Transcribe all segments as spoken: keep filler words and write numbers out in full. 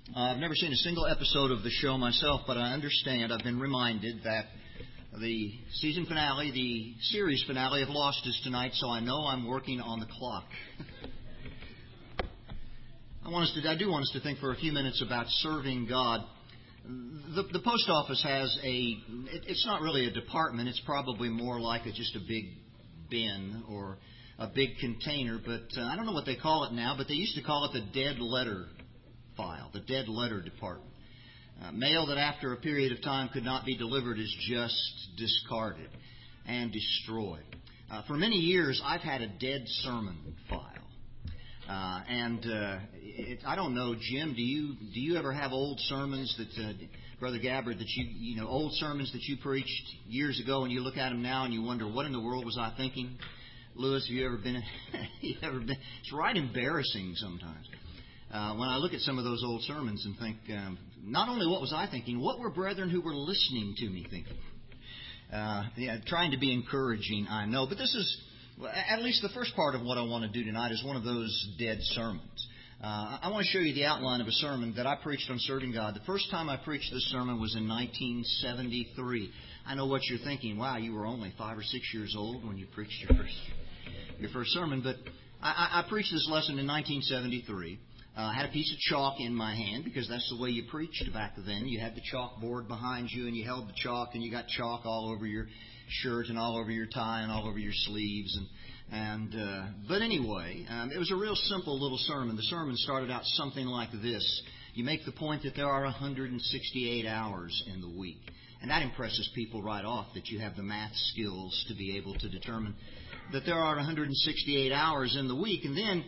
Uh, I've never seen a single episode of the show myself, but I understand, I've been reminded that the season finale, the series finale of Lost is tonight, so I know I'm working on the clock. I want us to, I do want us to think for a few minutes about serving God. The, the post office has a, it, it's not really a department, it's probably more like a, just a big bin or a big container, but uh, I don't know what they call it now, but they used to call it the dead letter file, the dead letter department. Uh, mail that after a period of time could not be delivered is just discarded and destroyed. Uh, for many years, I've had a dead sermon file. Uh, and uh, it, I don't know, Jim, do you do you ever have old sermons that, uh, Brother Gabbard, that you, you know, old sermons that you preached years ago and you look at them now and you wonder, what in the world was I thinking? Lewis, have you ever been, you ever been, it's right embarrassing sometimes. Uh, when I look at some of those old sermons and think, um, not only what was I thinking, what were brethren who were listening to me thinking? Uh, yeah, trying to be encouraging, I know. But this is, at least the first part of what I want to do tonight is one of those dead sermons. Uh, I want to show you the outline of a sermon that I preached on serving God. The first time I preached this sermon was in nineteen seventy-three. I know what you're thinking. Wow, you were only five or six years old when you preached your first, your first sermon. But I, I preached this lesson in nineteen seventy-three. I uh, had a piece of chalk in my hand because that's the way you preached back then. You had the chalkboard behind you and you held the chalk and you got chalk all over your shirt and all over your tie and all over your sleeves. And and uh, But anyway, um, it was a real simple little sermon. The sermon started out something like this. You make the point that there are one hundred sixty-eight hours in the week. And that impresses people right off, that you have the math skills to be able to determine that there are one hundred sixty-eight hours in the week. And then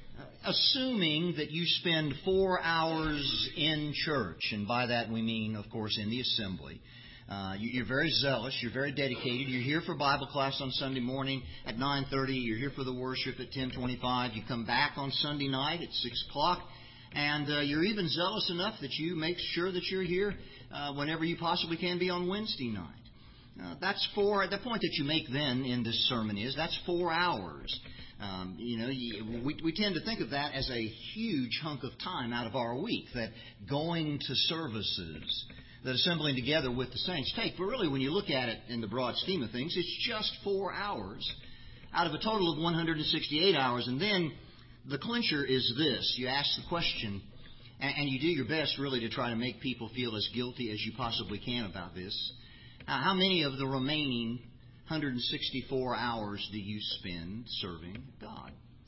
assuming that you spend four hours in church, and by that we mean, of course, in the assembly. Uh, you're very zealous, you're very dedicated. You're here for Bible class on Sunday morning at nine thirty. You're here for the worship at ten twenty-five. You come back on Sunday night at six o'clock. And uh, you're even zealous enough that you make sure that you're here uh, whenever you possibly can be on Wednesday night. Uh, that's four. The point that you make then in this sermon is that's four hours. Um, you know, we, we tend to think of that as a huge hunk of time out of our week, that going to services, that assembling together with the saints take. But really, when you look at it in the broad scheme of things, it's just four hours out of a total of one hundred sixty-eight hours. And then the clincher is this. You ask the question, and, and you do your best really to try to make people feel as guilty as you possibly can about this. Uh, how many of the remaining one hundred sixty-four hours do you spend serving God?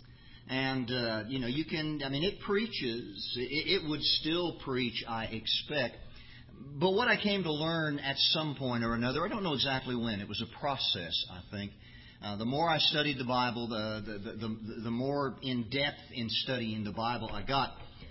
And, uh, you know, you can, I mean, it preaches. It, it would still preach, I expect. But what I came to learn at some point or another, I don't know exactly when, it was a process, I think. Uh, the more I studied the Bible, the, the, the, the more in-depth in studying the Bible I got.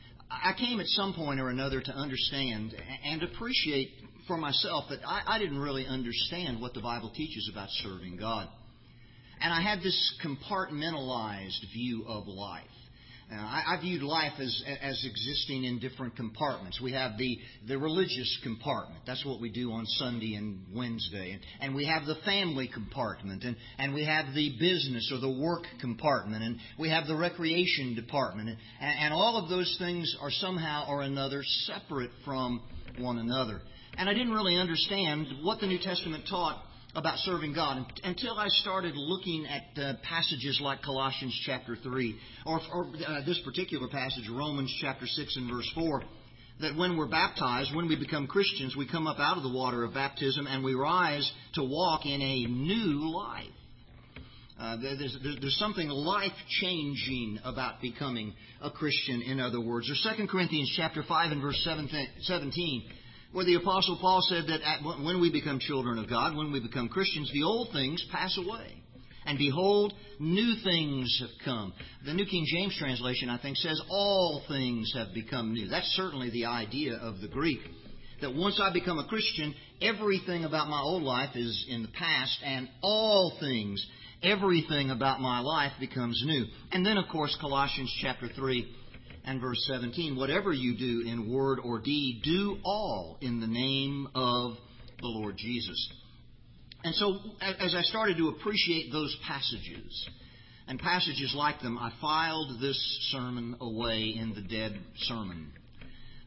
I came at some point or another to understand and appreciate for myself that I, I didn't really understand what the Bible teaches about serving God. And I had this compartmentalized view of life. Uh, I, I viewed life as as existing in different compartments. We have the, the religious compartment. That's what we do on Sunday and Wednesday. And, and we have the family compartment. And, and we have the business or the work compartment. And we have the recreation department. And, and all of those things are somehow or another separate from one another. And I didn't really understand what the New Testament taught about serving God until I started looking at uh, passages like Colossians chapter three, or, or uh, this particular passage, Romans chapter six and verse four, that when we're baptized, when we become Christians, we come up out of the water of baptism and we rise to walk in a new life. Uh, there's, there's something life-changing about becoming a Christian, in other words. Or Second Corinthians chapter five and verse seventeen, where the Apostle Paul said that at, when we become children of God, when we become Christians, the old things pass away. And behold, new things have come. The New King James translation, I think, says all things have become new. That's certainly the idea of the Greek. That once I become a Christian, everything about my old life is in the past, and all things, everything about my life becomes new. And then, of course, Colossians chapter three and verse seventeen, whatever you do in word or deed, do all in the name of the Lord Jesus. And so, as I started to appreciate those passages, and passages like them, I filed this sermon away in the dead sermon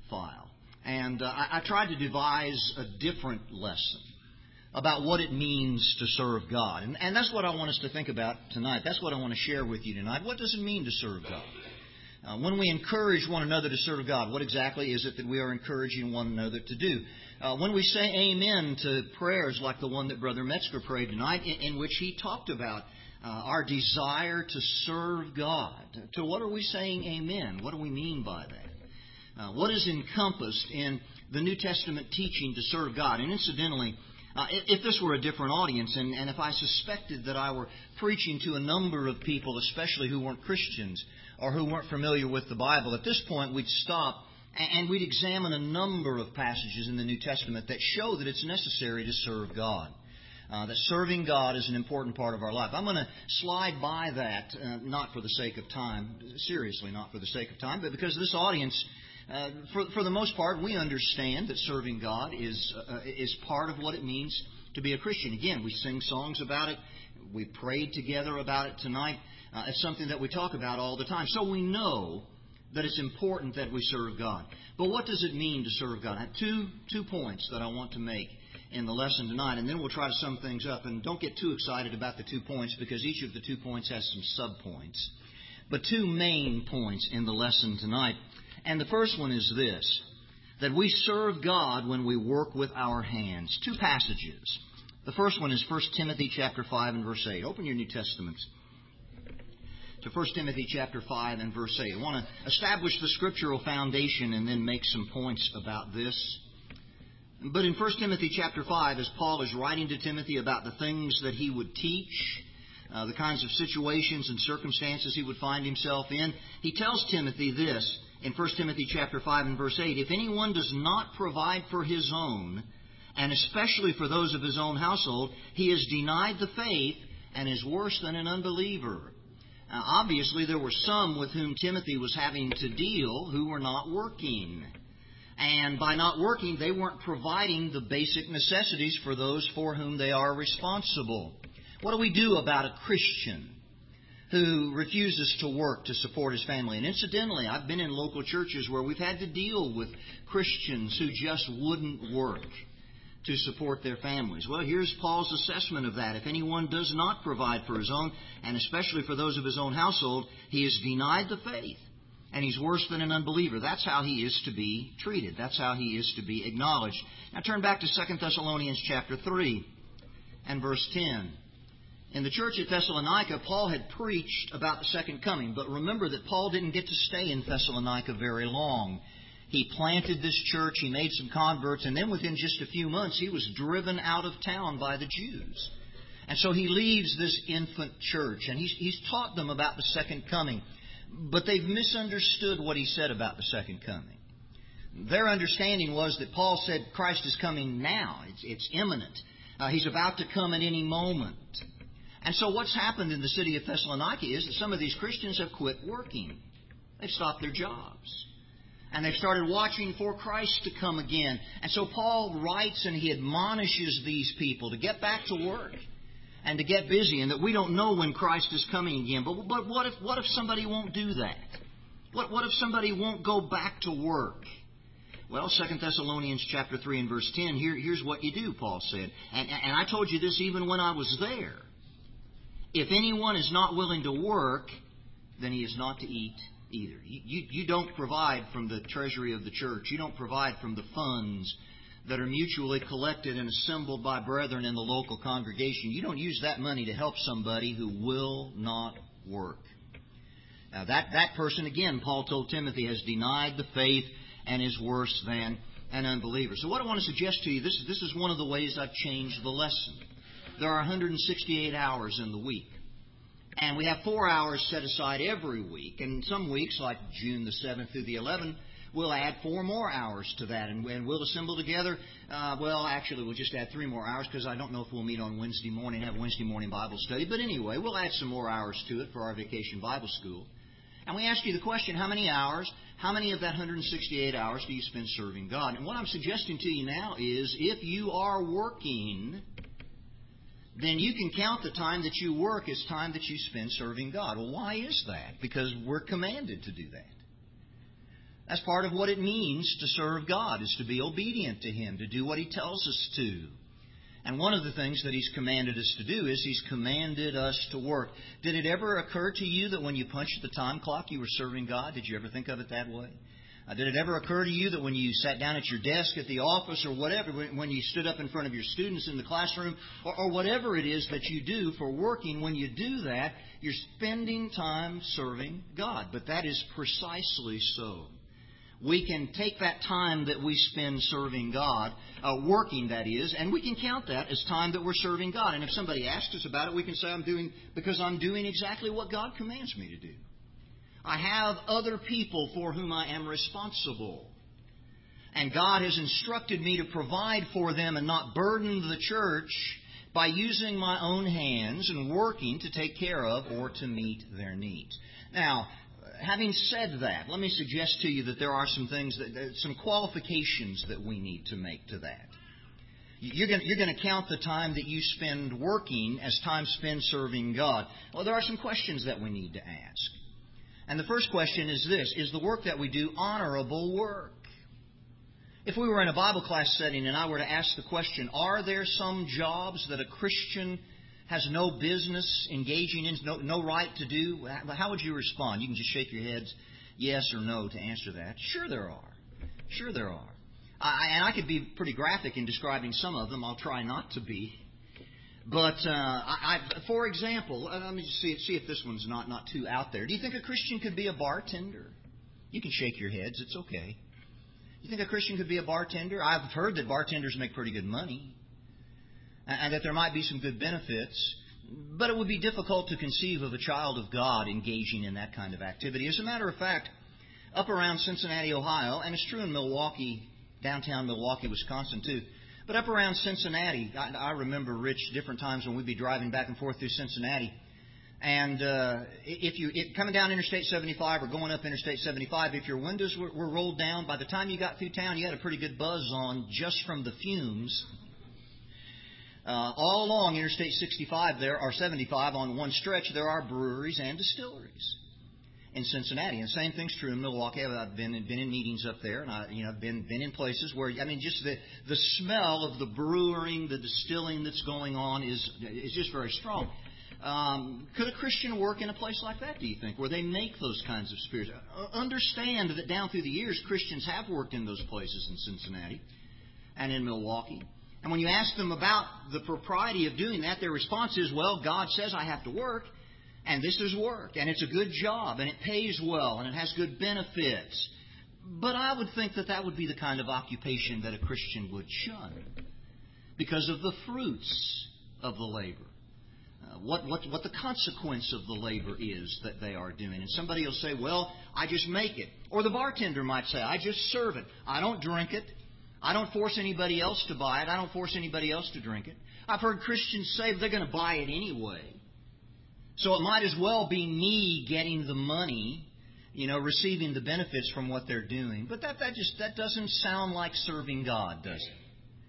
file. And uh, I, I tried to devise a different lesson about what it means to serve God. And, and that's what I want us to think about tonight. That's what I want to share with you tonight. What does it mean to serve God? Uh, when we encourage one another to serve God, what exactly is it that we are encouraging one another to do? Uh, when we say amen to prayers like the one that Brother Metzger prayed tonight, in, in which he talked about uh, our desire to serve God, to what are we saying amen? What do we mean by that? Uh, what is encompassed in the New Testament teaching to serve God? And incidentally, Uh, if this were a different audience, and, and if I suspected that I were preaching to a number of people, especially who weren't Christians or who weren't familiar with the Bible, at this point we'd stop and, and we'd examine a number of passages in the New Testament that show that it's necessary to serve God. Uh, that serving God is an important part of our life. I'm going to slide by that, uh, not for the sake of time, seriously not for the sake of time, but because this audience, Uh, for, for the most part, we understand that serving God is uh, is part of what it means to be a Christian. Again, we sing songs about it. We prayed together about it tonight. Uh, it's something that we talk about all the time. So we know that it's important that we serve God. But what does it mean to serve God? I have two, two points that I want to make in the lesson tonight, and then we'll try to sum things up. And don't get too excited about the two points, because each of the two points has some sub-points. But two main points in the lesson tonight. And the first one is this, that we serve God when we work with our hands. Two passages. The first one is First Timothy chapter five and verse eight. Open your New Testaments to First Timothy chapter five and verse eight. I want to establish the scriptural foundation and then make some points about this. But in First Timothy chapter five, as Paul is writing to Timothy about the things that he would teach, uh, the kinds of situations and circumstances he would find himself in, he tells Timothy this, in First Timothy chapter five and verse eight, if anyone does not provide for his own, and especially for those of his own household, he has denied the faith and is worse than an unbeliever. Now, obviously, there were some with whom Timothy was having to deal who were not working. And by not working, they weren't providing the basic necessities for those for whom they are responsible. What do we do about a Christian who refuses to work to support his family? And incidentally, I've been in local churches where we've had to deal with Christians who just wouldn't work to support their families. Well, here's Paul's assessment of that. If anyone does not provide for his own, and especially for those of his own household, he has denied the faith, and he's worse than an unbeliever. That's how he is to be treated. That's how he is to be acknowledged. Now turn back to Second Thessalonians chapter three and verse ten. In the church at Thessalonica, Paul had preached about the second coming. But remember that Paul didn't get to stay in Thessalonica very long. He planted this church, he made some converts, and then within just a few months he was driven out of town by the Jews. And so he leaves this infant church, and he's, he's taught them about the second coming. But they've misunderstood what he said about the second coming. Their understanding was that Paul said Christ is coming now. It's, it's imminent. Uh, he's about to come at any moment. And so what's happened in the city of Thessalonica is that some of these Christians have quit working. They've stopped their jobs. And they've started watching for Christ to come again. And so Paul writes and he admonishes these people to get back to work and to get busy, and that we don't know when Christ is coming again. But, but what if what if somebody won't do that? What, what if somebody won't go back to work? Well, Second Thessalonians chapter three and verse ten, here, here's what you do, Paul said. And, and I told you this even when I was there. If anyone is not willing to work, then he is not to eat either. You, you, you don't provide from the treasury of the church. You don't provide from the funds that are mutually collected and assembled by brethren in the local congregation. You don't use that money to help somebody who will not work. Now that, that person, again, Paul told Timothy, has denied the faith and is worse than an unbeliever. So what I want to suggest to you, this, this is one of the ways I've changed the lesson. There are one hundred sixty-eight hours in the week. And we have four hours set aside every week. And some weeks, like June the seventh through the eleventh, we'll add four more hours to that. And, and we'll assemble together. Uh, well, actually, we'll just add three more hours, because I don't know if we'll meet on Wednesday morning, have Wednesday morning Bible study. But anyway, we'll add some more hours to it for our Vacation Bible School. And we ask you the question, how many hours, how many of that one hundred sixty-eight hours do you spend serving God? And what I'm suggesting to you now is, if you are working, then you can count the time that you work as time that you spend serving God. Well, why is that? Because we're commanded to do that. That's part of what it means to serve God, is to be obedient to Him, to do what He tells us to. And one of the things that He's commanded us to do is He's commanded us to work. Did it ever occur to you that when you punched the time clock, you were serving God? Did you ever think of it that way? Uh, did it ever occur to you that when you sat down at your desk at the office or whatever, when, when you stood up in front of your students in the classroom, or, or whatever it is that you do for working, when you do that, you're spending time serving God. But that is precisely so. We can take that time that we spend serving God, uh, working that is, and we can count that as time that we're serving God. And if somebody asks us about it, we can say, I'm doing, because I'm doing exactly what God commands me to do. I have other people for whom I am responsible. And God has instructed me to provide for them and not burden the church by using my own hands and working to take care of or to meet their needs. Now, having said that, let me suggest to you that there are some things, that, some qualifications that we need to make to that. You're going, you're going to count the time that you spend working as time spent serving God. Well, there are some questions that we need to ask. And the first question is this: is the work that we do honorable work? If we were in a Bible class setting and I were to ask the question, are there some jobs that a Christian has no business engaging in, no, no right to do, how would you respond? You can just shake your heads yes or no to answer that. Sure there are. Sure there are. I, and I could be pretty graphic in describing some of them. I'll try not to be. But, uh, I, I, for example, let me just see, see if this one's not, not too out there. Do you think a Christian could be a bartender? You can shake your heads. It's okay. You think a Christian could be a bartender? I've heard that bartenders make pretty good money, and that there might be some good benefits. But it would be difficult to conceive of a child of God engaging in that kind of activity. As a matter of fact, up around Cincinnati, Ohio, and it's true in Milwaukee, downtown Milwaukee, Wisconsin, too. But up around Cincinnati, I, I remember, Rich, different times when we'd be driving back and forth through Cincinnati. And uh, if you it, coming down Interstate seventy-five or going up Interstate seventy-five, if your windows were, were rolled down, by the time you got through town, you had a pretty good buzz on just from the fumes. Uh, all along Interstate sixty-five there, or seventy-five on one stretch, there are breweries and distilleries in Cincinnati. And the same thing's true in Milwaukee. I've been been in meetings up there, and I, you know, I've been been in places where, I mean, just the the smell of the brewing, the distilling that's going on is is just very strong. Um, could a Christian work in a place like that, do you think, where they make those kinds of spirits? Uh, understand that down through the years, Christians have worked in those places in Cincinnati and in Milwaukee. And when you ask them about the propriety of doing that, their response is, well, God says I have to work, and this is work, and it's a good job, and it pays well, and it has good benefits. But I would think that that would be the kind of occupation that a Christian would shun because of the fruits of the labor. Uh, what, what, what the consequence of the labor is that they are doing. And somebody will say, well, I just make it. Or the bartender might say, I just serve it. I don't drink it. I don't force anybody else to buy it. I don't force anybody else to drink it. I've heard Christians say they're going to buy it anyway. So it might as well be me getting the money, you know, receiving the benefits from what they're doing. But that, that just that doesn't sound like serving God, does it?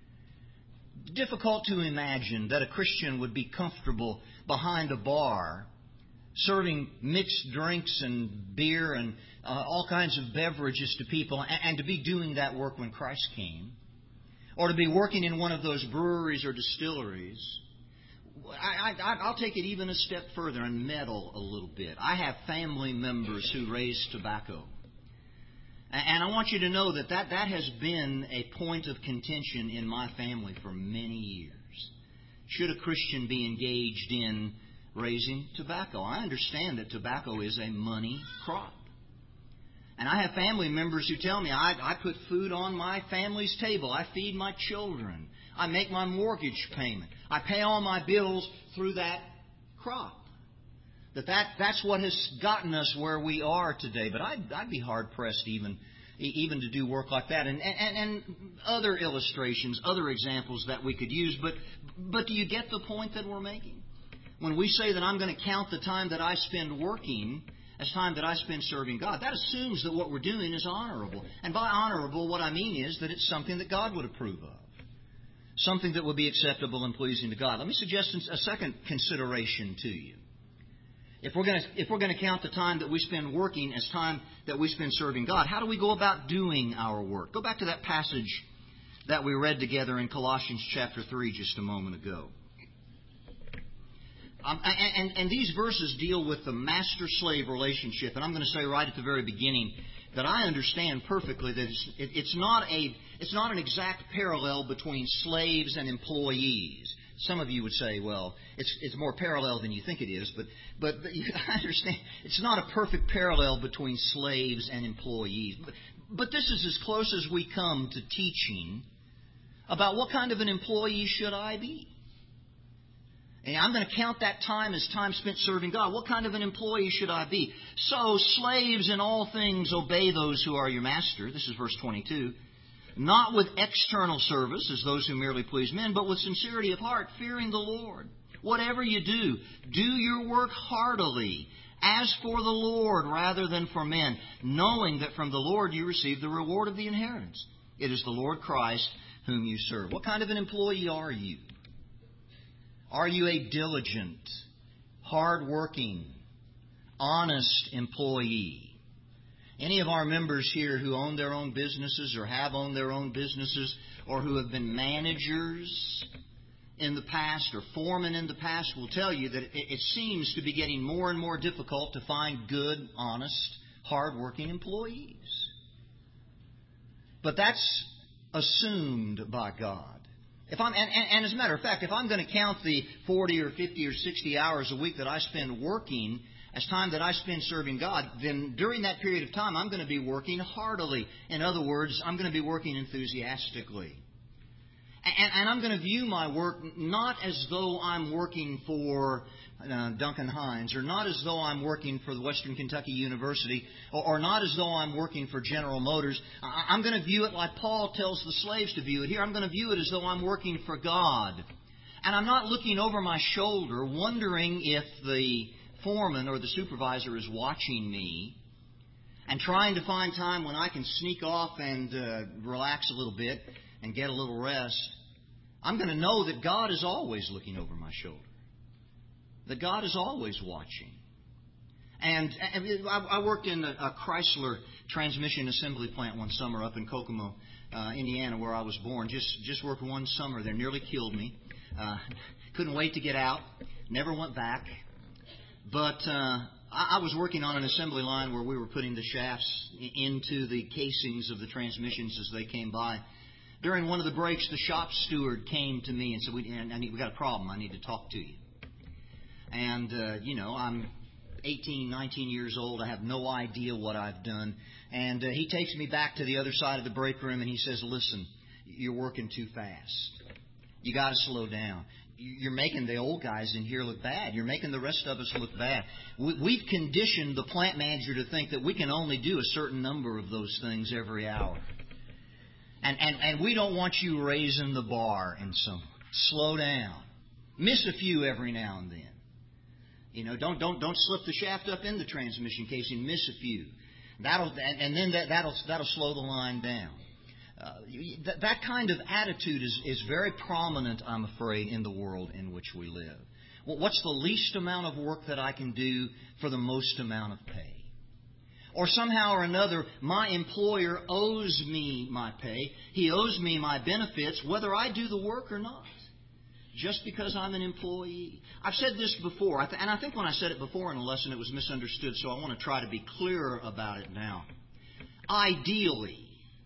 Difficult to imagine that a Christian would be comfortable behind a bar serving mixed drinks and beer and uh, all kinds of beverages to people, and, and to be doing that work when Christ came, or to be working in one of those breweries or distilleries. I, I, I'll take it even a step further and meddle a little bit. I have family members who raise tobacco. And I want you to know that, that that has been a point of contention in my family for many years. Should a Christian be engaged in raising tobacco? I understand that tobacco is a money crop. And I have family members who tell me, I, I put food on my family's table. I feed my children. I make my mortgage payment. I pay all my bills through that crop. That, that that's what has gotten us where we are today. But I'd, I'd be hard-pressed even even to do work like that. And, and, and other illustrations, other examples that we could use. But but do you get the point that we're making? When we say that I'm going to count the time that I spend working as time that I spend serving God, that assumes that what we're doing is honorable. And by honorable, what I mean is that it's something that God would approve of. Something that would be acceptable and pleasing to God. Let me suggest a second consideration to you. If we're going to if we're going to count the time that we spend working as time that we spend serving God, how do we go about doing our work? Go back to that passage that we read together in Colossians chapter three just a moment ago. Um, and, and, and these verses deal with the master-slave relationship. And I'm going to say right at the very beginning that I understand perfectly that it's, it, it's not a it's not an exact parallel between slaves and employees. Some of you would say, well, it's it's more parallel than you think it is, but but, but you, I understand it's not a perfect parallel between slaves and employees. But, but this is as close as we come to teaching about what kind of an employee should I be. And I'm going to count that time as time spent serving God. What kind of an employee should I be? So, slaves in all things obey those who are your master. This is verse twenty-two. Not with external service, as those who merely please men, but with sincerity of heart, fearing the Lord. Whatever you do, do your work heartily, as for the Lord rather than for men, knowing that from the Lord you receive the reward of the inheritance. It is the Lord Christ whom you serve. What kind of an employee are you? Are you a diligent, hard-working, honest employee? Any of our members here who own their own businesses or have owned their own businesses or who have been managers in the past or foremen in the past will tell you that it, it seems to be getting more and more difficult to find good, honest, hard-working employees. But that's assumed by God. If I'm, and, and as a matter of fact, if I'm going to count the forty or fifty or sixty hours a week that I spend working as time that I spend serving God, then during that period of time I'm going to be working heartily. In other words, I'm going to be working enthusiastically. And, and I'm going to view my work not as though I'm working for uh, Duncan Hines, or not as though I'm working for the Western Kentucky University, or, or not as though I'm working for General Motors. I, I'm going to view it like Paul tells the slaves to view it here. I'm going to view it as though I'm working for God. And I'm not looking over my shoulder, wondering if the foreman or the supervisor is watching me and trying to find time when I can sneak off and uh, relax a little bit and get a little rest. I'm going to know that God is always looking over my shoulder, that God is always watching. And, and I worked in a, a Chrysler transmission assembly plant one summer up in Kokomo, uh, Indiana, where I was born. Just just worked one summer there. Nearly killed me. Uh, couldn't wait to get out. Never went back. But uh, I, I was working on an assembly line where we were putting the shafts into the casings of the transmissions as they came by. During one of the breaks, the shop steward came to me and said, we, and I need, we got a problem. I need to talk to you. And, uh, you know, I'm eighteen, nineteen years old. I have no idea what I've done. And uh, he takes me back to the other side of the break room and he says, listen, you're working too fast. You got to slow down. You're making the old guys in here look bad. You're making the rest of us look bad. We've conditioned the plant manager to think that we can only do a certain number of those things every hour. And, and, and we don't want you raising the bar and so slow down. Miss a few every now and then. You know, don't don't don't slip the shaft up in the transmission casing. Miss a few. That'll and, and then that that'll that'll slow the line down. Uh, that, that kind of attitude is, is very prominent, I'm afraid, in the world in which we live. Well, what's the least amount of work that I can do for the most amount of pay? Or somehow or another, my employer owes me my pay. He owes me my benefits, whether I do the work or not, just because I'm an employee. I've said this before, and I think when I said it before in a lesson, it was misunderstood, so I want to try to be clearer about it now. Ideally,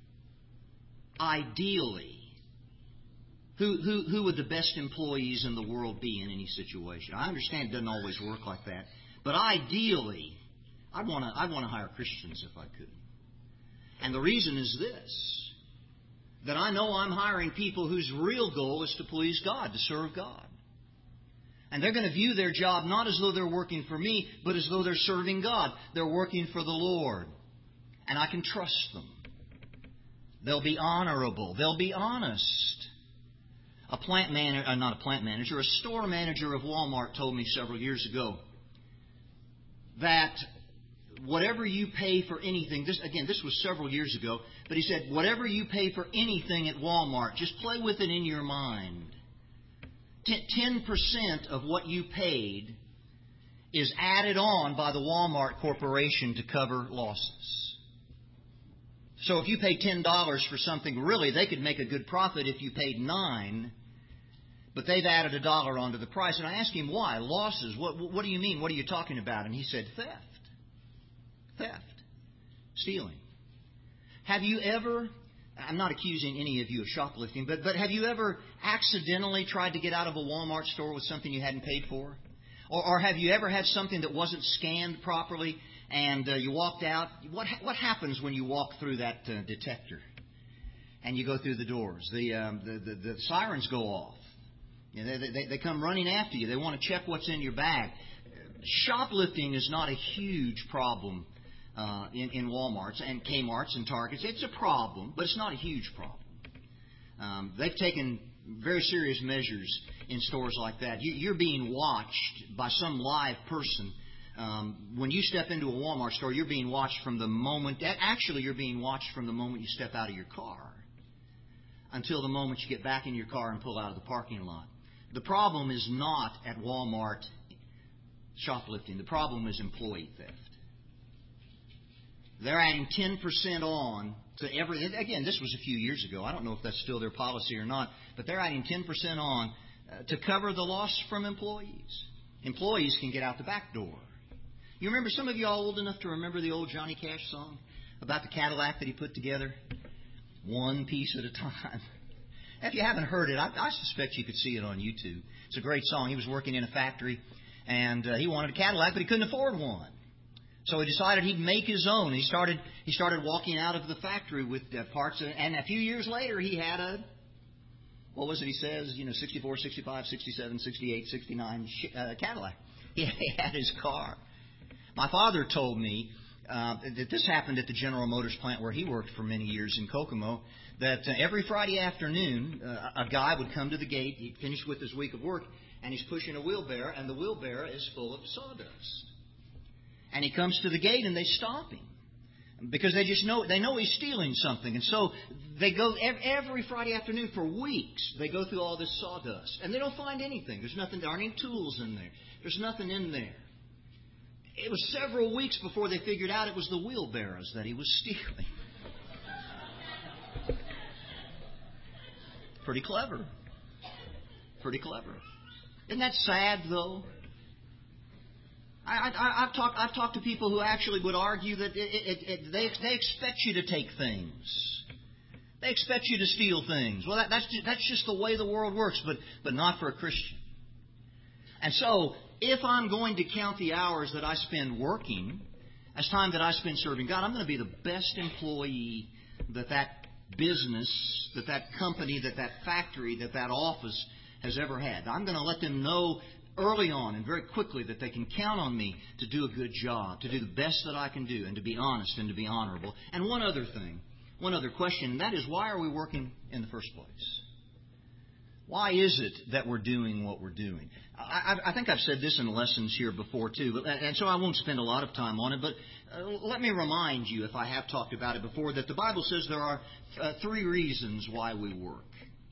Ideally, who, who who would the best employees in the world be in any situation? I understand it doesn't always work like that, but ideally, I'd want to I'd want to hire Christians if I could. And the reason is this: that I know I'm hiring people whose real goal is to please God, to serve God, and they're going to view their job not as though they're working for me, but as though they're serving God. They're working for the Lord, and I can trust them. They'll be honorable. They'll be honest. A plant manager, uh, not a plant manager, a store manager of Walmart told me several years ago that whatever you pay for anything, this again, this was several years ago, but he said, whatever you pay for anything at Walmart, just play with it in your mind. ten percent of what you paid is added on by the Walmart Corporation to cover losses. So if you pay ten dollars for something, really, they could make a good profit if you paid nine, but they've added a dollar onto the price. And I asked him why. Losses. What, what do you mean? What are you talking about? And he said, theft. Theft. Stealing. Have you ever, I'm not accusing any of you of shoplifting, but, but have you ever accidentally tried to get out of a Walmart store with something you hadn't paid for? Or, or have you ever had something that wasn't scanned properly and uh, you walked out? What what happens when you walk through that uh, detector and you go through the doors? The, um, the, the, the sirens go off. You know, they, they, they come running after you. They want to check what's in your bag. Shoplifting is not a huge problem uh, in, in Walmarts and Kmarts and Targets. It's a problem, but it's not a huge problem. Um, they've taken very serious measures in stores like that. You, you're being watched by some live person. Um, when you step into a Walmart store, you're being watched from the moment, actually you're being watched from the moment you step out of your car until the moment you get back in your car and pull out of the parking lot. The problem is not at Walmart shoplifting. The problem is employee theft. They're adding ten percent on to every... Again, this was a few years ago. I don't know if that's still their policy or not, but they're adding ten percent on uh, to cover the loss from employees. Employees can get out the back door. You remember, some of you all old enough to remember the old Johnny Cash song about the Cadillac that he put together? One piece at a time. If you haven't heard it, I, I suspect you could see it on YouTube. It's a great song. He was working in a factory, and uh, he wanted a Cadillac, but he couldn't afford one. So he decided he'd make his own. He started he started walking out of the factory with uh, parts, of, and a few years later he had a, what was it he says, you know, sixty-four, sixty-five, sixty-seven, sixty-eight, sixty-nine uh, Cadillac. He had his car. My father told me uh, that this happened at the General Motors plant where he worked for many years in Kokomo, that uh, every Friday afternoon uh, a guy would come to the gate, he'd finished with his week of work, and he's pushing a wheelbarrow, and the wheelbarrow is full of sawdust. And he comes to the gate and they stop him because they just know they know he's stealing something. And so they go every Friday afternoon for weeks. They go through all this sawdust and they don't find anything. There's nothing. There aren't any tools in there. There's nothing in there. It was several weeks before they figured out it was the wheelbarrows that he was stealing. Pretty clever. Pretty clever. Isn't that sad, though? I, I, I've talked. I've talked to people who actually would argue that it, it, it, they they expect you to take things. They expect you to steal things. Well, that, that's just, that's just the way the world works, but but not for a Christian. And so, if I'm going to count the hours that I spend working as time that I spend serving God, I'm going to be the best employee that that business, that that company, that that factory, that that office has ever had. I'm going to let them know early on and very quickly that they can count on me to do a good job, to do the best that I can do, and to be honest and to be honorable. And one other thing, one other question, and that is, why are we working in the first place? Why is it that we're doing what we're doing? I, I, I think I've said this in lessons here before too, but, and so I won't spend a lot of time on it, but uh, let me remind you, if I have talked about it before, that the Bible says there are uh, three reasons why we work.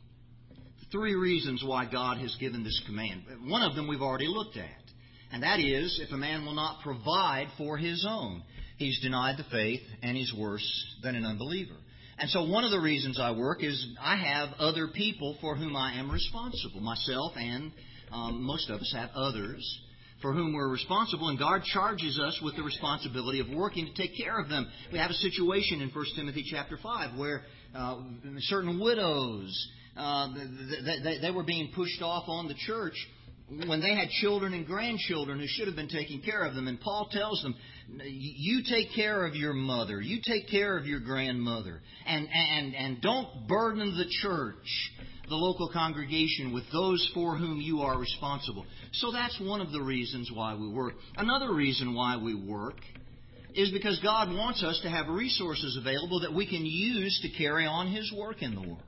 Three reasons why God has given this command. One of them we've already looked at, and that is, if a man will not provide for his own, he's denied the faith and he's worse than an unbeliever. And so one of the reasons I work is I have other people for whom I am responsible. Myself and um, most of us have others for whom we're responsible, and God charges us with the responsibility of working to take care of them. We have a situation in First Timothy chapter five where uh, certain widows, Uh, they, they, they were being pushed off on the church when they had children and grandchildren who should have been taking care of them. And Paul tells them, you take care of your mother, you take care of your grandmother, and, and, and don't burden the church, the local congregation, with those for whom you are responsible. So that's one of the reasons why we work. Another reason why we work is because God wants us to have resources available that we can use to carry on His work in the world.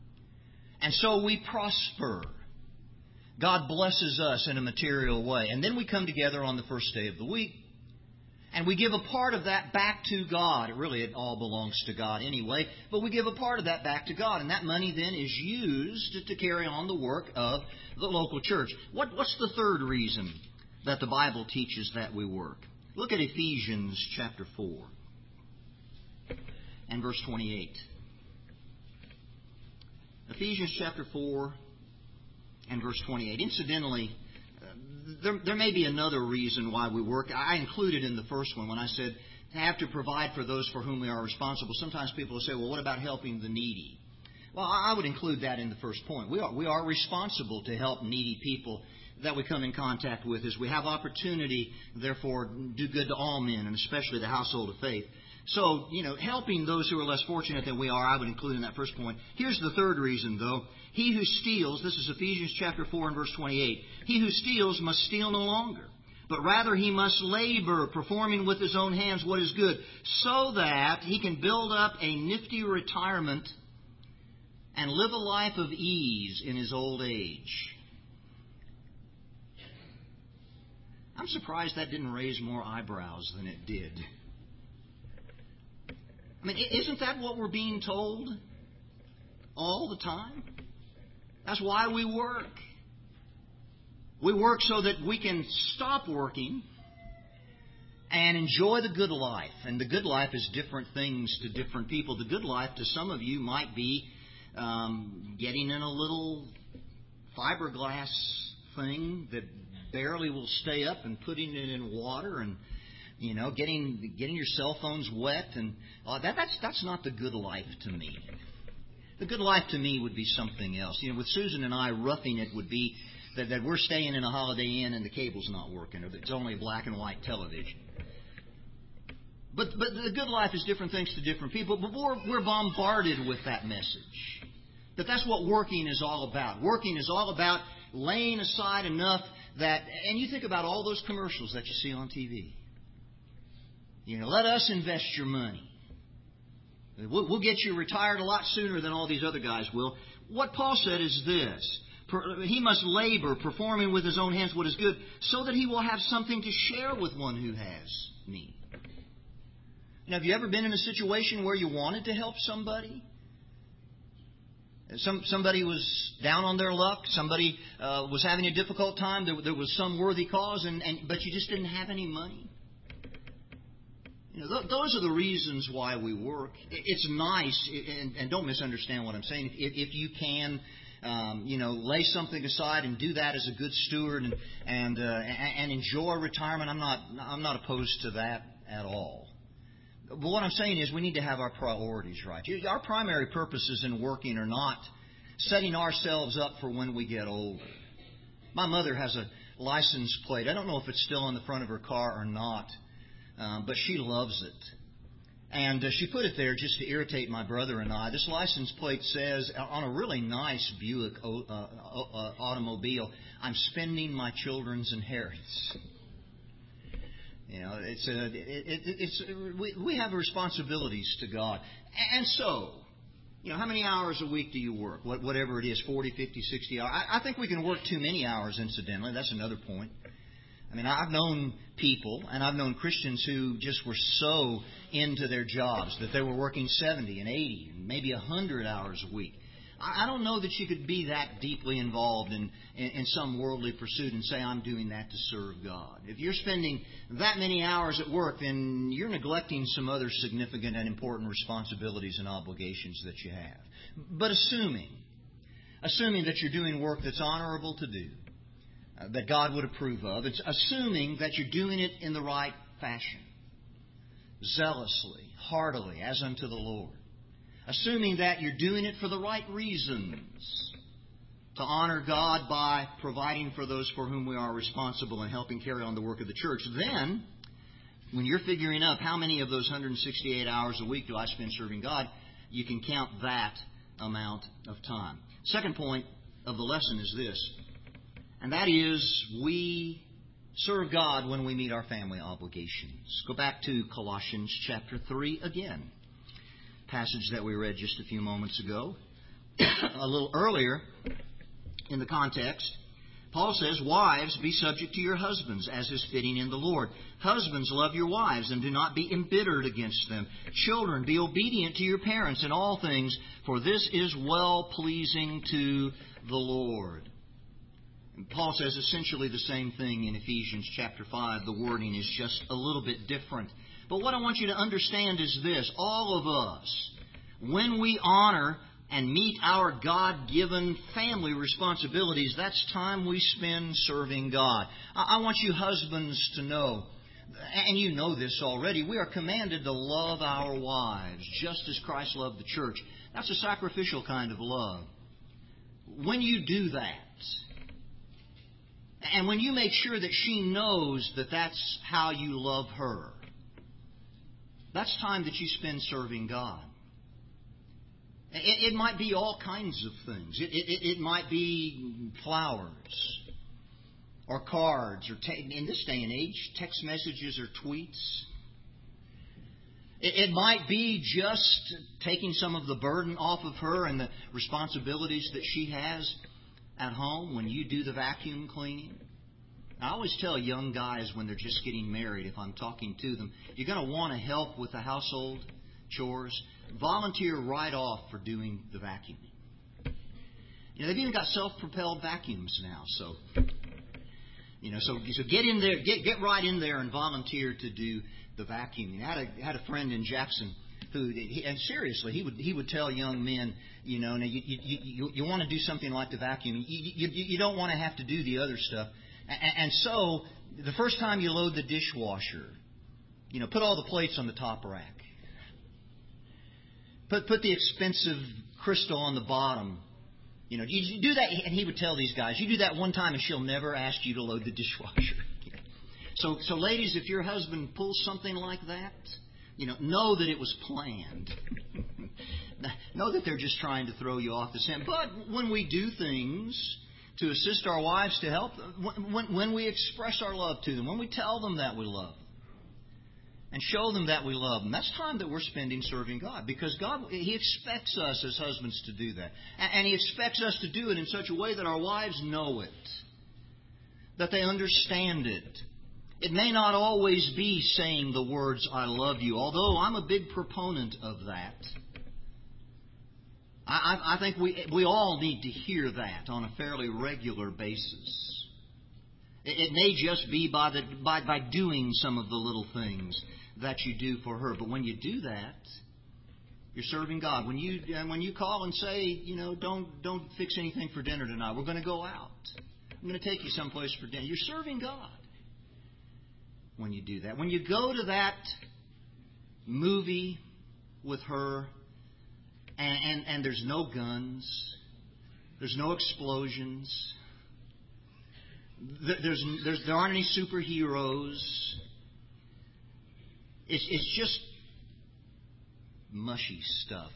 And so we prosper. God blesses us in a material way. And then we come together on the first day of the week, and we give a part of that back to God. Really, it all belongs to God anyway, but we give a part of that back to God. And that money then is used to carry on the work of the local church. What, what's the third reason that the Bible teaches that we work. Look at Ephesians chapter four and verse twenty-eight. Ephesians chapter four and verse twenty-eight. Incidentally, there, there may be another reason why we work. I included in the first one when I said have to provide for those for whom we are responsible. Sometimes people will say, well, what about helping the needy? Well, I would include that in the first point. We are, we are responsible to help needy people that we come in contact with as we have opportunity, therefore, do good to all men, and especially the household of faith. So, you know, helping those who are less fortunate than we are, I would include in that first point. Here's the third reason, though. He who steals, this is Ephesians chapter four and verse twenty-eight, he who steals must steal no longer, but rather he must labor, performing with his own hands what is good, so that he can build up a nifty retirement and live a life of ease in his old age. I'm surprised that didn't raise more eyebrows than it did. I mean, isn't that what we're being told all the time? That's why we work. We work so that we can stop working and enjoy the good life. And the good life is different things to different people. The good life to some of you might be um, getting in a little fiberglass thing that barely will stay up and putting it in water and, you know, getting getting your cell phones wet. And uh, that, that's, that's not the good life to me. The good life to me would be something else. You know, with Susan and I, roughing it would be that, that we're staying in a Holiday Inn and the cable's not working, or that it's only black and white television. But but the good life is different things to different people. But we're, we're bombarded with that message. That that's what working is all about. Working is all about laying aside enough that, and you think about all those commercials that you see on T V. You know, let us invest your money. We'll, we'll get you retired a lot sooner than all these other guys will. What Paul said is this. He must labor, performing with his own hands what is good, so that he will have something to share with one who has need. Now, have you ever been in a situation where you wanted to help somebody? Some, somebody was down on their luck. Somebody uh, was having a difficult time. There, there was some worthy cause, and, and but you just didn't have any money. You know, th- those are the reasons why we work. It's nice, and, and don't misunderstand what I'm saying. If, if you can, um, you know, lay something aside and do that as a good steward, and and uh, and enjoy retirement, I'm not I'm not opposed to that at all. But what I'm saying is we need to have our priorities right. Our primary purposes in working are not setting ourselves up for when we get older. My mother has a license plate. I don't know if it's still on the front of her car or not, um, but she loves it. And uh, she put it there just to irritate my brother and I. This license plate says, on a really nice Buick uh, uh, automobile, I'm spending my children's inheritance. You know, it's a, it, it, it's we, we have responsibilities to God. And so, you know, how many hours a week do you work? What, whatever it is, forty, fifty, sixty hours. I, I think we can work too many hours, incidentally. That's another point. I mean, I've known people, and I've known Christians who just were so into their jobs that they were working seventy and eighty and maybe one hundred hours a week. I don't know that you could be that deeply involved in, in, in some worldly pursuit and say, I'm doing that to serve God. If you're spending that many hours at work, then you're neglecting some other significant and important responsibilities and obligations that you have. But assuming, assuming that you're doing work that's honorable to do, uh, that God would approve of, it's assuming that you're doing it in the right fashion, zealously, heartily, as unto the Lord. Assuming that you're doing it for the right reasons, to honor God by providing for those for whom we are responsible and helping carry on the work of the church. Then, when you're figuring up how many of those one hundred sixty-eight hours a week do I spend serving God, you can count that amount of time. Second point of the lesson is this, and that is we serve God when we meet our family obligations. Go back to Colossians chapter three again. Passage that we read just a few moments ago. A little earlier in the context, Paul says, wives, be subject to your husbands, as is fitting in the Lord. Husbands, love your wives, and do not be embittered against them. Children, be obedient to your parents in all things, for this is well-pleasing to the Lord. Paul says essentially the same thing in Ephesians chapter five. The wording is just a little bit different. But what I want you to understand is this. All of us, when we honor and meet our God-given family responsibilities, that's time we spend serving God. I want you husbands to know, and you know this already, we are commanded to love our wives just as Christ loved the church. That's a sacrificial kind of love. When you do that, and when you make sure that she knows that that's how you love her, that's time that you spend serving God. It, it might be all kinds of things. It, it, it might be flowers or cards or, te- in this day and age, text messages or tweets. It, it might be just taking some of the burden off of her and the responsibilities that she has at home when you do the vacuum cleaning. I always tell young guys when they're just getting married, if I'm talking to them, you're going to want to help with the household chores. Volunteer right off for doing the vacuuming. You know, they've even got self-propelled vacuums now, so you know, so so get in there, get get right in there and volunteer to do the vacuuming. I had a had a friend in Jackson who, and seriously, he would he would tell young men, you know, now you you you, you want to do something like the vacuuming, you, you you don't want to have to do the other stuff, and, and so the first time you load the dishwasher, you know, put all the plates on the top rack. Put put the expensive crystal on the bottom. You know, you do that, and he would tell these guys, you do that one time, and she'll never ask you to load the dishwasher. So, so ladies, if your husband pulls something like that, you know, know that it was planned. Know that they're just trying to throw you off the scent. But when we do things to assist our wives to help, when when we express our love to them, when we tell them that we love them, and show them that we love them, that's time that we're spending serving God. Because God, He expects us as husbands to do that. And He expects us to do it in such a way that our wives know it. That they understand it. It may not always be saying the words, I love you, although I'm a big proponent of that. I, I think we we all need to hear that on a fairly regular basis. It, it may just be by the by, by doing some of the little things that you do for her. But when you do that, you're serving God. When you and when you call and say, you know, don't don't fix anything for dinner tonight. We're going to go out. I'm going to take you someplace for dinner. You're serving God when you do that. When you go to that movie with her and, and, and there's no guns, there's no explosions, there's, there's there aren't any superheroes. It's, it's just mushy stuff.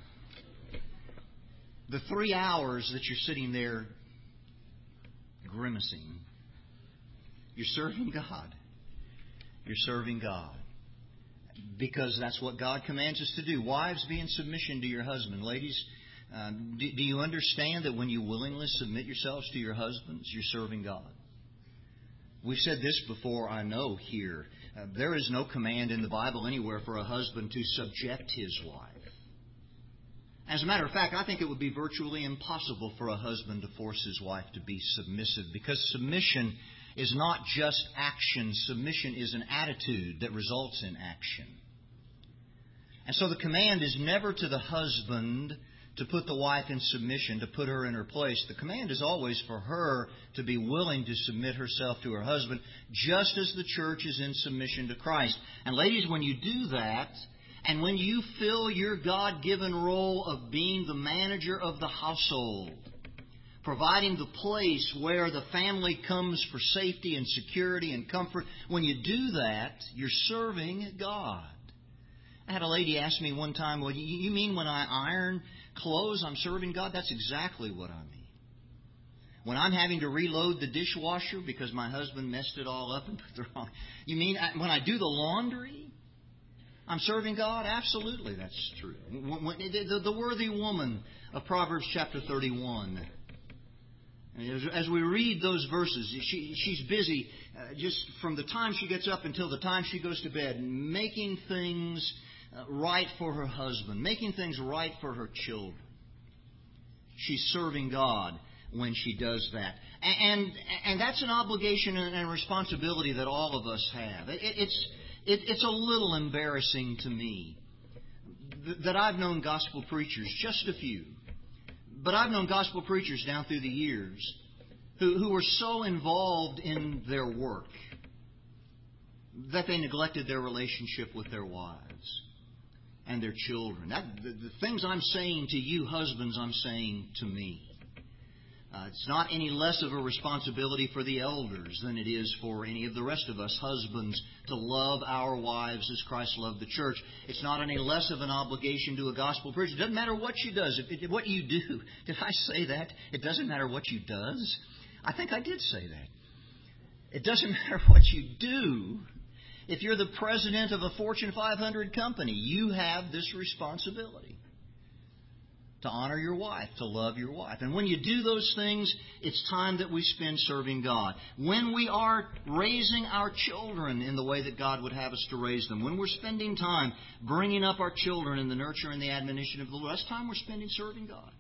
The three hours that you're sitting there grimacing, you're serving God. You're serving God. Because that's what God commands us to do. Wives, be in submission to your husband. Ladies, uh, do, do you understand that when you willingly submit yourselves to your husbands, you're serving God? We've said this before, I know, here. Uh, there is no command in the Bible anywhere for a husband to subject his wife. As a matter of fact, I think it would be virtually impossible for a husband to force his wife to be submissive, because submission is not just action. Submission is an attitude that results in action. And so the command is never to the husband to put the wife in submission, to put her in her place. The command is always for her to be willing to submit herself to her husband, just as the church is in submission to Christ. And ladies, when you do that, and when you fill your God-given role of being the manager of the household, providing the place where the family comes for safety and security and comfort, when you do that, you're serving God. I had a lady ask me one time, well, you mean when I iron clothes, I'm serving God? That's exactly what I mean. When I'm having to reload the dishwasher because my husband messed it all up and put the wrong... You mean when I do the laundry, I'm serving God? Absolutely, that's true. When, the, the worthy woman of Proverbs chapter thirty-one... As we read those verses, she, she's busy uh, just from the time she gets up until the time she goes to bed, making things uh, right for her husband, making things right for her children. She's serving God. when she does that. And and that's an obligation and a responsibility that all of us have. It, it's it, it's a little embarrassing to me that I've known gospel preachers, just a few, but I've known gospel preachers down through the years who, who were so involved in their work that they neglected their relationship with their wives and their children. That, the, the things I'm saying to you, husbands, I'm saying to me. Uh, it's not any less of a responsibility for the elders than it is for any of the rest of us husbands to love our wives as Christ loved the church. It's not any less of an obligation to a gospel preacher. It doesn't matter what she does, if, if, what you do. Did I say that? It doesn't matter what you does. I think I did say that. It doesn't matter what you do. If you're the president of a Fortune five hundred company, you have this responsibility to honor your wife, to love your wife. And when you do those things, it's time that we spend serving God. When we are raising our children in the way that God would have us to raise them, when we're spending time bringing up our children in the nurture and the admonition of the Lord, that's time we're spending serving God.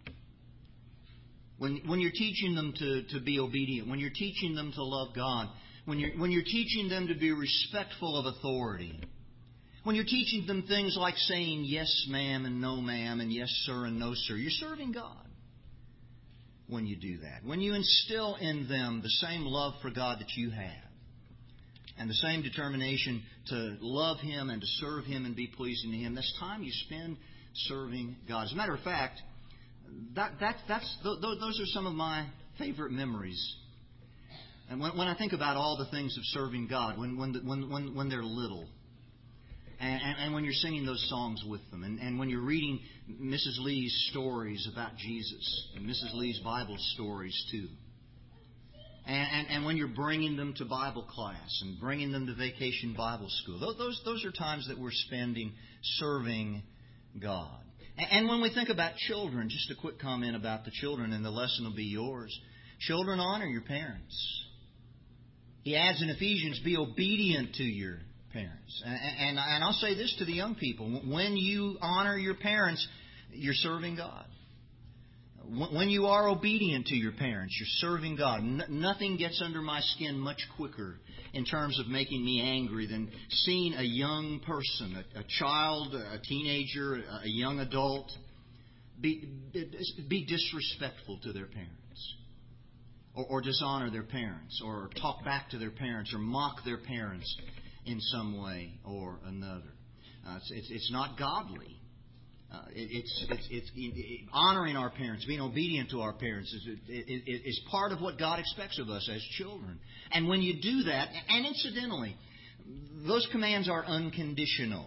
When, when you're teaching them to, to be obedient, when you're teaching them to love God, when you're, when you're teaching them to be respectful of authority, when you're teaching them things like saying yes, ma'am, and no, ma'am, and yes, sir, and no, sir, you're serving God when you do that. When you instill in them the same love for God that you have and the same determination to love Him and to serve Him and be pleasing to Him, that's time you spend serving God. As a matter of fact, that, that, that's, those are some of my favorite memories. And when, when I think about all the things of serving God, when, when, when, when, when they're little, And, and, and when you're singing those songs with them, and, and when you're reading Missus Lee's stories about Jesus, and Missus Lee's Bible stories too, and, and, and when you're bringing them to Bible class and bringing them to Vacation Bible School, those, those are times that we're spending serving God. And, and when we think about children, just a quick comment about the children, and the lesson will be yours. Children, honor your parents. He adds in Ephesians, be obedient to your parents. And, and, and I'll say this to the young people. When you honor your parents, you're serving God. When you are obedient to your parents, you're serving God. N- nothing gets under my skin much quicker in terms of making me angry than seeing a young person, a, a child, a teenager, a young adult, be, be disrespectful to their parents. Or, or dishonor their parents. Or talk back to their parents. Or mock their parents in some way or another. Uh, it's, it's, it's not godly. Uh, it, it's, it's, it's it, honoring our parents, being obedient to our parents is, it, it, is part of what God expects of us as children. And when you do that, and incidentally, those commands are unconditional.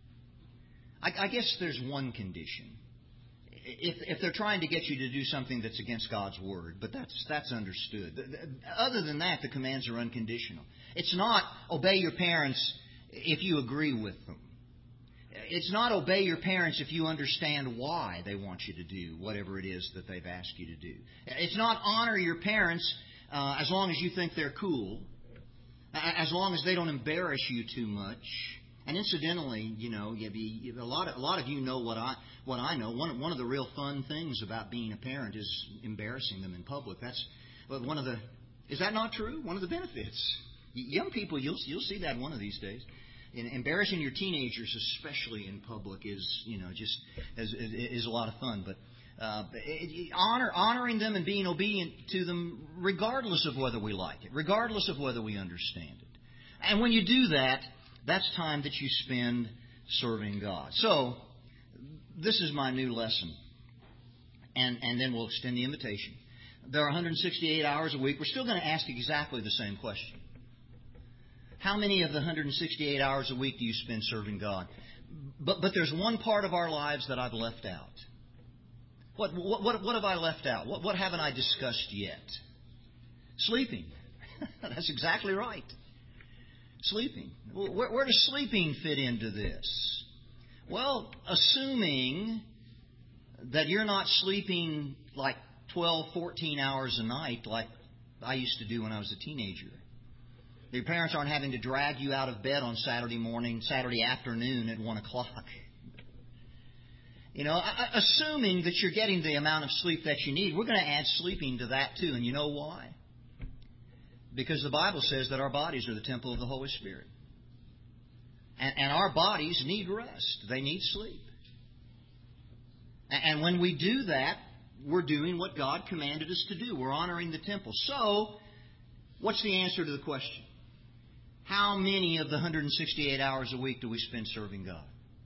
I, I guess there's one condition. If, if they're trying to get you to do something that's against God's Word, but that's that's understood. Other than that, the commands are unconditional. It's not obey your parents if you agree with them. It's not obey your parents if you understand why they want you to do whatever it is that they've asked you to do. It's not honor your parents uh, as long as you think they're cool, as long as they don't embarrass you too much. And incidentally, you know, a lot of, a lot of you know what I what I know. One one of the real fun things about being a parent is embarrassing them in public. That's one of the. Is that not true? One of the benefits. Young people, you'll you'll see that one of these days. And embarrassing your teenagers, especially in public, is you know just is, is a lot of fun. But uh, honor honoring them and being obedient to them, regardless of whether we like it, regardless of whether we understand it. And when you do that, that's time that you spend serving God. So, this is my new lesson. And, and then we'll extend the invitation. There are one hundred sixty-eight hours a week. We're still going to ask exactly the same question. How many of the one hundred sixty-eight hours a week do you spend serving God? But, but there's one part of our lives that I've left out. What, what, what, what have I left out? What, what haven't I discussed yet? Sleeping. That's exactly right. Sleeping. Where, where does sleeping fit into this? Well, assuming that you're not sleeping like twelve, fourteen hours a night like I used to do when I was a teenager. Your parents aren't having to drag you out of bed on Saturday morning, Saturday afternoon at one o'clock. You know, assuming that you're getting the amount of sleep that you need, we're going to add sleeping to that too. And you know why? Because the Bible says that our bodies are the temple of the Holy Spirit. And, and our bodies need rest. They need sleep. And, and when we do that, we're doing what God commanded us to do. We're honoring the temple. So, what's the answer to the question? How many of the one hundred sixty-eight hours a week do we spend serving God?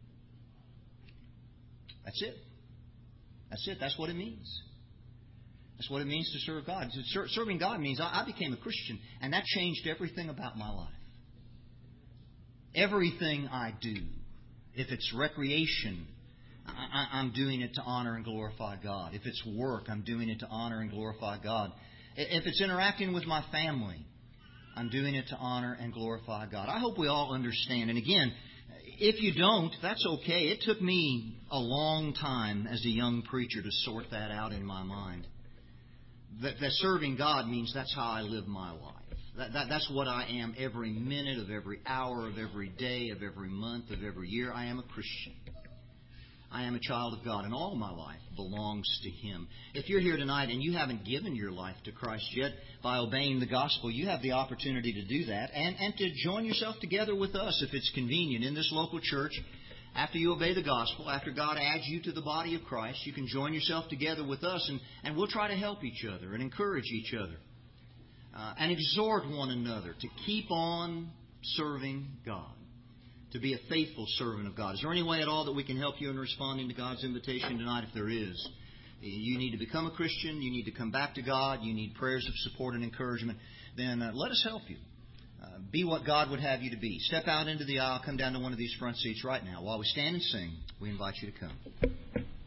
That's it. That's it. That's what it means. That's what it means to serve God. Serving God means I became a Christian, and that changed everything about my life. Everything I do, if it's recreation, I'm doing it to honor and glorify God. If it's work, I'm doing it to honor and glorify God. If it's interacting with my family, I'm doing it to honor and glorify God. I hope we all understand. And again, if you don't, that's okay. It took me a long time as a young preacher to sort that out in my mind. That, that serving God means that's how I live my life. That, that, that's what I am every minute of every hour of every day of every month of every year. I am a Christian. I am a child of God, and all my life belongs to Him. If you're here tonight and you haven't given your life to Christ yet by obeying the gospel, you have the opportunity to do that and, and to join yourself together with us if it's convenient in this local church. After you obey the gospel, after God adds you to the body of Christ, you can join yourself together with us, and, and we'll try to help each other and encourage each other uh, and exhort one another to keep on serving God, to be a faithful servant of God. Is there any way at all that we can help you in responding to God's invitation tonight? If there is, you need to become a Christian, you need to come back to God, you need prayers of support and encouragement, then uh, let us help you. Uh, be what God would have you to be. Step out into the aisle, come down to one of these front seats right now. While we stand and sing, we invite you to come.